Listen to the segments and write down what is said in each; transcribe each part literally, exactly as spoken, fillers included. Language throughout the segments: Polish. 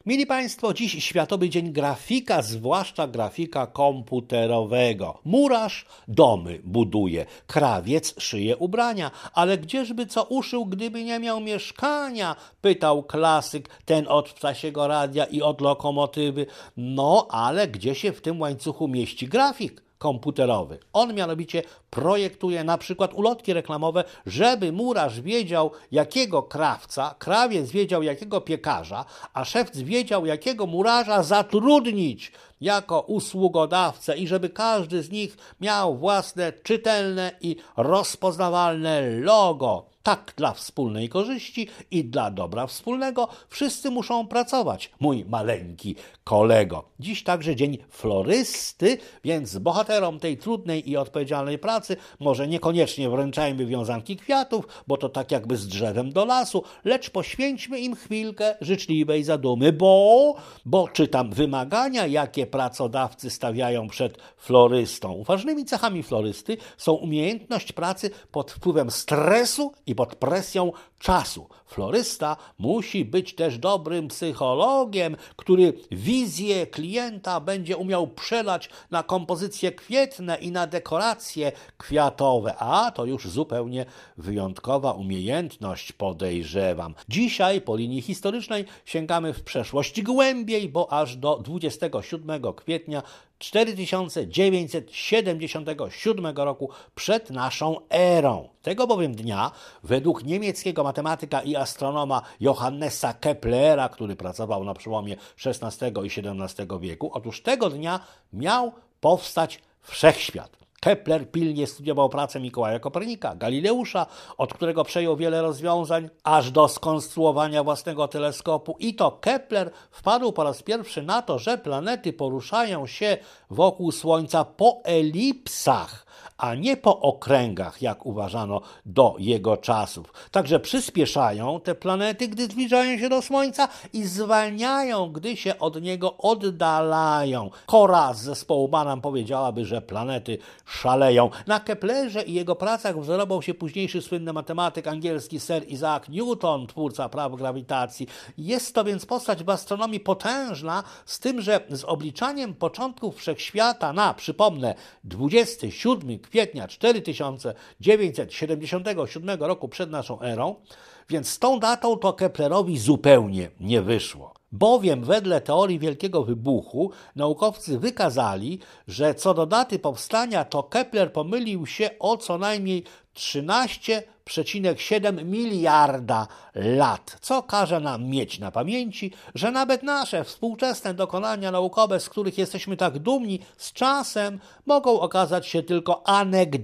Mili Państwo, dziś Światowy Dzień Grafika, zwłaszcza grafika komputerowego. Murarz domy buduje, krawiec szyje ubrania, ale gdzieżby co uszył, gdyby nie miał mieszkania? Pytał klasyk, ten od ptasiego radia i od lokomotywy. No, ale gdzie się w tym łańcuchu mieści grafik komputerowy? On mianowicie projektuje na przykład ulotki reklamowe, żeby murarz wiedział, jakiego krawca, krawiec wiedział, jakiego piekarza, a szewc wiedział, jakiego murarza zatrudnić jako usługodawcę i żeby każdy z nich miał własne czytelne i rozpoznawalne logo. Tak dla wspólnej korzyści i dla dobra wspólnego wszyscy muszą pracować, mój maleńki kolego. Dziś także dzień florysty, więc bohaterom tej trudnej i odpowiedzialnej pracy może niekoniecznie wręczajmy wiązanki kwiatów, bo to tak jakby z drzewem do lasu, lecz poświęćmy im chwilkę życzliwej zadumy, bo, bo czytam wymagania, jakie pracodawcy stawiają przed florystą. Ważnymi cechami florysty są umiejętność pracy pod wpływem stresu i pod presją czasu. Florysta musi być też dobrym psychologiem, który wizję klienta będzie umiał przelać na kompozycje kwietne i na dekoracje kwiatowe. A to już zupełnie wyjątkowa umiejętność, podejrzewam. Dzisiaj po linii historycznej sięgamy w przeszłość głębiej, bo aż do dwudziestego siódmego kwietnia cztery tysiące dziewięćset siedemdziesiątego siódmego roku przed naszą erą. Tego bowiem dnia, według niemieckiego matematyka i astronoma Johannesa Keplera, który pracował na przełomie szesnastego i siedemnastego wieku, otóż tego dnia miał powstać wszechświat. Kepler pilnie studiował pracę Mikołaja Kopernika, Galileusza, od którego przejął wiele rozwiązań, aż do skonstruowania własnego teleskopu. I to Kepler wpadł po raz pierwszy na to, że planety poruszają się wokół Słońca po elipsach, a nie po okręgach, jak uważano do jego czasów. Także przyspieszają te planety, gdy zbliżają się do Słońca i zwalniają, gdy się od niego oddalają. Kora z zespołu Banham powiedziałaby, że planety szaleją. Na Keplerze i jego pracach wzorował się późniejszy słynny matematyk angielski Sir Isaac Newton, twórca praw grawitacji. Jest to więc postać w astronomii potężna, z tym, że z obliczaniem początków wszechświata na, przypomnę, dwudziestego siódmego kwietnia cztery tysiące dziewięćset siedemdziesiątego siódmego roku przed naszą erą, więc z tą datą to Keplerowi zupełnie nie wyszło. Bowiem wedle teorii Wielkiego Wybuchu naukowcy wykazali, że co do daty powstania to Kepler pomylił się o co najmniej trzynaście przecinek siedem miliarda lat, co każe nam mieć na pamięci, że nawet nasze współczesne dokonania naukowe, z których jesteśmy tak dumni, z czasem mogą okazać się tylko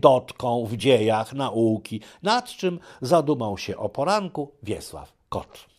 anegdotką w dziejach nauki, nad czym zadumał się o poranku Wiesław Kot.